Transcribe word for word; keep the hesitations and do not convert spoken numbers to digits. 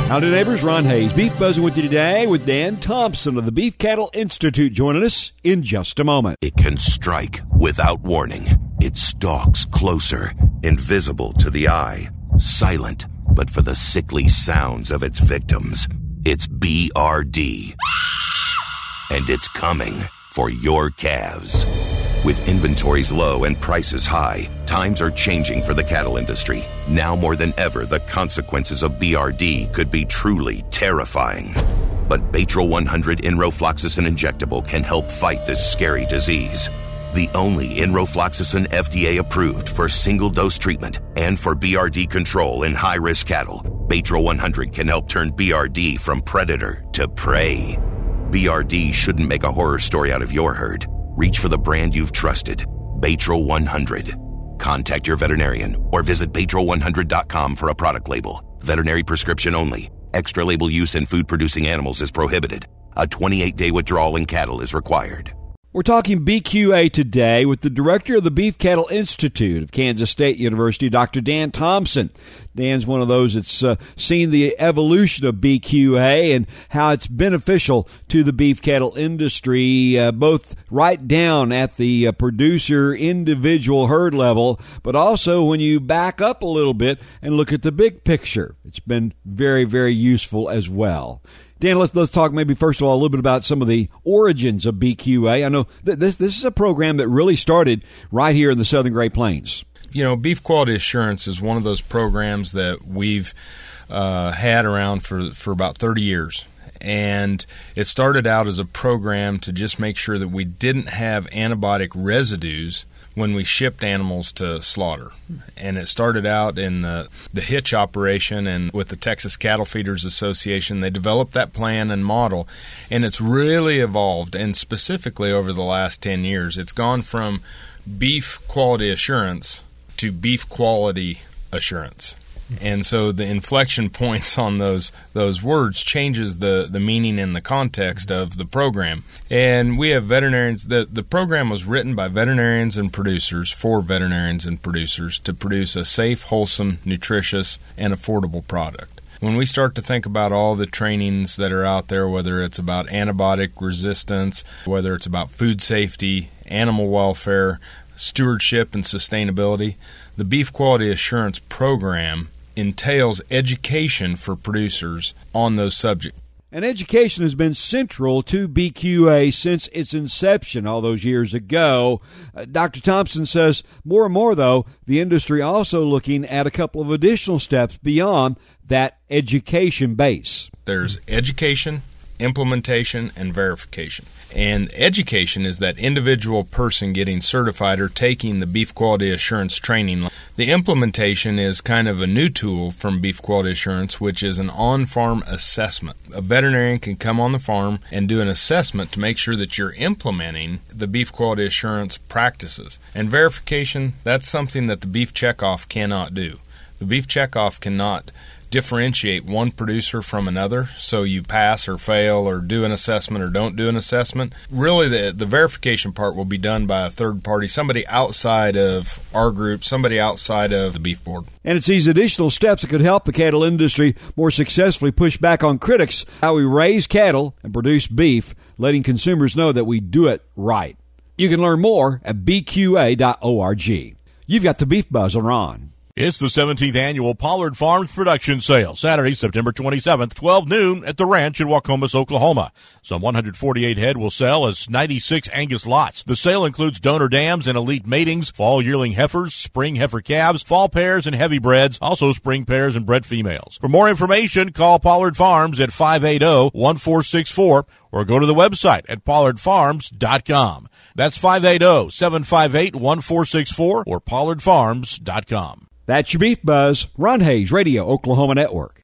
Howdy neighbors, Ron Hayes. Beef Buzzing with you today with Dan Thompson of the Beef Cattle Institute joining us in just a moment. It can strike without warning. It stalks closer, invisible to the eye, silent, but for the sickly sounds of its victims. It's B R D. And it's coming for your calves. With inventories low and prices high, times are changing for the cattle industry. Now more than ever, the consequences of B R D could be truly terrifying. But Baytril one hundred Enrofloxacin Injectable can help fight this scary disease. The only Enrofloxacin F D A approved for single-dose treatment and for B R D control in high-risk cattle. Baytril one hundred can help turn B R D from predator to prey. B R D shouldn't make a horror story out of your herd. Reach for the brand you've trusted, Baytril one hundred. Contact your veterinarian or visit Baytril one hundred dot com for a product label. Veterinary prescription only. Extra label use in food-producing animals is prohibited. A twenty-eight day withdrawal in cattle is required. We're talking B Q A today with the director of the Beef Cattle Institute of Kansas State University, Doctor Dan Thompson. Dan's one of those that's uh, seen the evolution of B Q A and how it's beneficial to the beef cattle industry, uh, both right down at the uh, producer individual herd level, but also when you back up a little bit and look at the big picture. It's been very, very useful as well. Dan, let's let's talk maybe first of all a little bit about some of the origins of B Q A. I know that this this is a program that really started right here in the Southern Great Plains. You know, Beef Quality Assurance is one of those programs that we've uh, had around for, for about thirty years. And it started out as a program to just make sure that we didn't have antibiotic residues when we shipped animals to slaughter. And it started out in the, the hitch operation, and with the Texas Cattle Feeders Association, they developed that plan and model, and it's really evolved. And specifically over the last ten years, it's gone from beef quality assurance to beef quality assurance. And so the inflection points on those those words changes the, the meaning and the context of the program. And we have veterinarians. The, the program was written by veterinarians and producers for veterinarians and producers to produce a safe, wholesome, nutritious, and affordable product. When we start to think about all the trainings that are out there, whether it's about antibiotic resistance, whether it's about food safety, animal welfare, stewardship, and sustainability, the Beef Quality Assurance Program entails education for producers on those subjects. And education has been central to B Q A since its inception all those years ago. Uh, Doctor Thompson says more and more, though, the industry also looking at a couple of additional steps beyond that education base. There's education, implementation, and verification. And education is that individual person getting certified or taking the beef quality assurance training. The implementation is kind of a new tool from Beef Quality Assurance, which is an on-farm assessment. A veterinarian can come on the farm and do an assessment to make sure that you're implementing the beef quality assurance practices. And verification, that's something that the beef checkoff cannot do. The beef checkoff cannot differentiate one producer from another, so you pass or fail or do an assessment or don't do an assessment. Really, the, the verification part will be done by a third party, somebody outside of our group, somebody outside of the beef board. And it's these additional steps that could help the cattle industry more successfully push back on critics how we raise cattle and produce beef, letting consumers know that we do it right. You can learn more at b q a dot org. You've got the Beef Buzz on Ron. It's the seventeenth Annual Pollard Farms Production Sale, Saturday, September twenty-seventh, twelve noon at the ranch in Waukomis, Oklahoma. Some one hundred forty-eight head will sell as ninety-six Angus lots. The sale includes donor dams and elite matings, fall yearling heifers, spring heifer calves, fall pairs, and heavy breds, also spring pairs and bred females. For more information, call Pollard Farms at five eight zero, one four six four or go to the website at pollard farms dot com. That's five eight zero, seven five eight, one four six four or pollard farms dot com. That's your Beef Buzz, Ron Hayes Radio, Oklahoma Network.